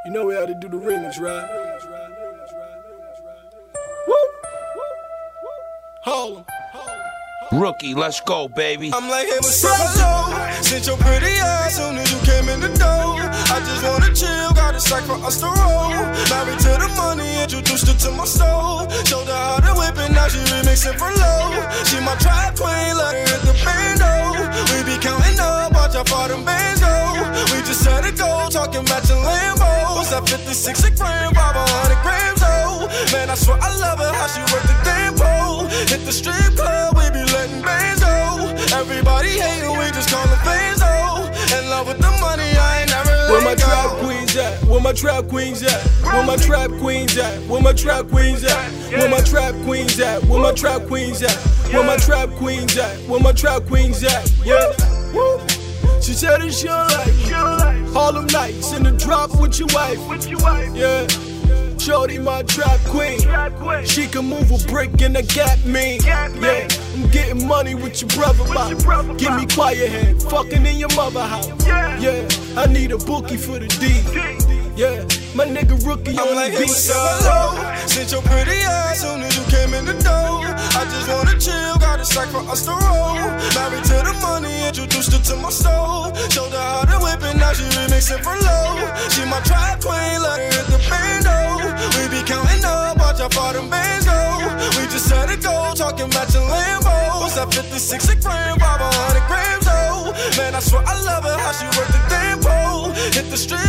You know we had to do the remix, right? Woo! Harlem. Rookie, let's go, baby. I'm like, hey, what's up, hello? Since your pretty ass soon as you came in the door. I just wanna chill, got a sack for us to roll. Married to the money, introduced her to my soul. Showed her how to whip it, now she remixing for low. She my trap queen, let her hit the bando. We be counting up, watch how far them bands go. We just set it go, talking matching Lambos. At 56 a gram, 500 grams, oh. Man, I swear I love her, how she work the damn pole. Hit the strip club, we be letting bands go. Everybody hating, we just call them fans, oh. In love with the money, I ain't never let Where my go. trap queens at? Where my trap queens at? Where my trap queens at? Where my trap queens at? Where my trap queens at? Where my trap queens at? Where my trap queens at? Where my trap queens at? Yeah. Woo. She said it's your life. Harlem nights in the drop with your wife. Yeah. Shorty my trap queen. She can move a brick in a gap mean. Yeah. I'm getting money with your brother, Bob. Give me quiet hand, fucking in your mother house. Yeah. I need a bookie for the D. Yeah. My nigga Rookie I'm on like, the hey, beat. what's up, hello? Since your pretty ass soon as you came in the door. I just wanna chill, got a sack for us to roll. Married to the money, introduced her to my soul. Showed her how to whip it, now she remixing for low. She my trap queen, let her hit the bando. We be counting up, watch how far them bands go. We just set it go, talking matching Lambos. At 56 a gram, 500 grams, oh. Man, I swear I love her, how she work the damn pole. Hit the strip